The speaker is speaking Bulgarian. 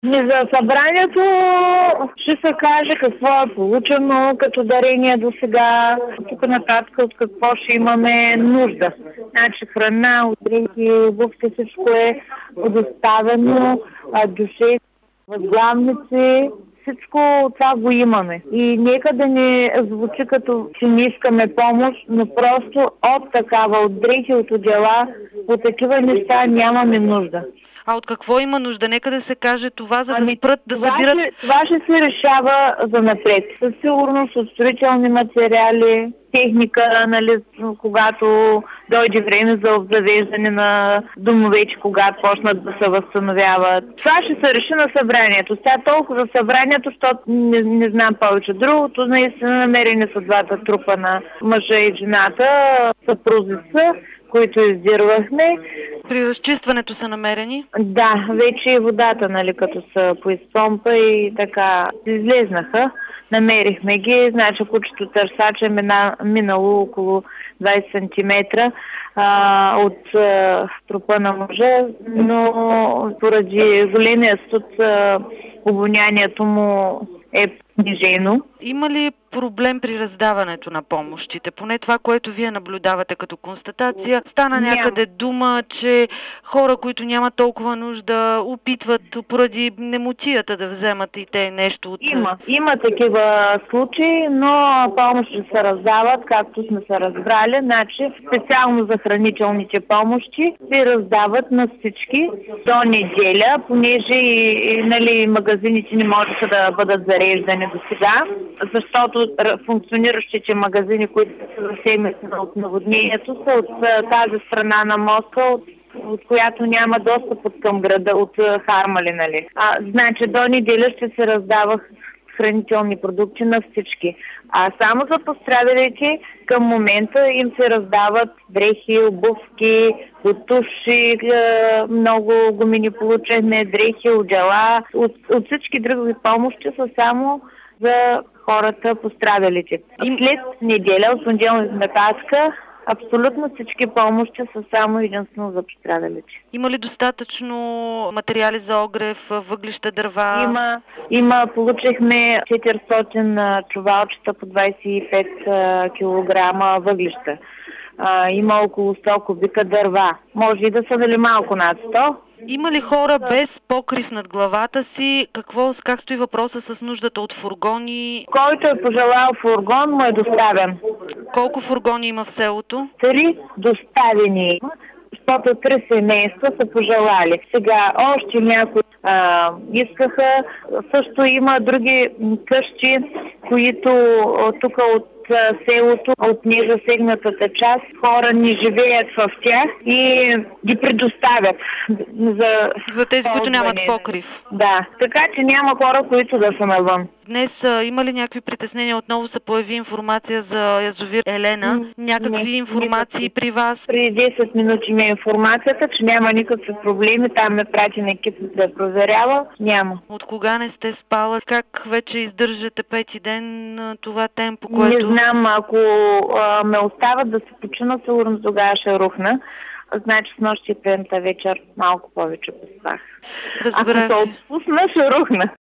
За събранието ще се каже какво е получено като дарение до сега, тук нататък от какво ще имаме нужда. Значи храна, отрехи, обувки, всичко е предоставено, душе, възглавници, всичко това го имаме. И нека да не звучи като че не искаме помощ, но просто от такава, от дрехи, от одеяла, от такива неща нямаме нужда. А от какво има нужда? Нека да се каже това, за да спрат да събират... Това ще се решава за напред. Със сигурност от строителни материали, техника, нали, когато дойде време за обзавеждане на домовете, когато почнат да се възстановяват. Това ще се реши на събранието. Сега толкова за събранието, защото не знам повече. Другото, наистина намерени са двата трупа на мъжа и жената, съпрузи са, които издирвахме. При разчистването са намерени? Да, вече и водата, нали, като се поизпомпа и така излезнаха. Намерихме ги, значи кучето търсач е минало около 20 см от трупа на мъжа, но поради големия студ обонянието му е понижено. Има ли проблем при раздаването на помощите? Поне това, което вие наблюдавате като констатация, стана някъде дума, че хора, които нямат толкова нужда, опитват поради немотията да вземат и те нещо от... Има такива случаи, но помощи се раздават, както сме се разбрали. Значи, специално за хранителните помощи се раздават на всички до неделя, понеже нали, магазините не можеха да бъдат зареждани до сега, защото функциониращите магазини, които са засегнати от наводнението, са от тази страна на моста, от която няма достъп към града, от Хармали, нали. Значи до неделя ще се раздавах хранителни продукти на всички. А само за пострадалите към момента им се раздават дрехи, обувки, туши, много гумини получихме, дрехи, одеяла. От всички други помощи са само за хората пострадалите. След неделя, от понеделник нататък, абсолютно всички помощи са само единствено за пострадалите. Има ли достатъчно материали за огрев, въглища, дърва? Получихме 400 чувалчета по 25 кг въглища. Има около 100 кубика дърва. Може и да са дали малко над 100. Има ли хора без покрив над главата си? Как стои въпроса с нуждата от фургони? Който е пожелал фургон, му е доставен. Колко фургони има в селото? 3 доставени има, защото 3 семейства са пожелали. Сега още някои искаха. Също има други къщи, които тук от селото, от незасегнатата част, хора не живеят в тях и ги предоставят за тези, които нямат покрив. Да, така че няма хора, които да са навън. Днес има ли някакви притеснения? Отново се появи информация за язовир Елена. Някакви информации при вас? При 10 минути ми е информацията, че няма никакви проблеми. Там ме прати на екип да проверява. Няма. От кога не сте спала? Как вече издържате пети ден това темпо, което... Не знам, ако ме остават да се почина, сигурно тогава ще рухна. Значи с нощи и предната вечер малко повече поспах. Ако се отпусна, ще рухна.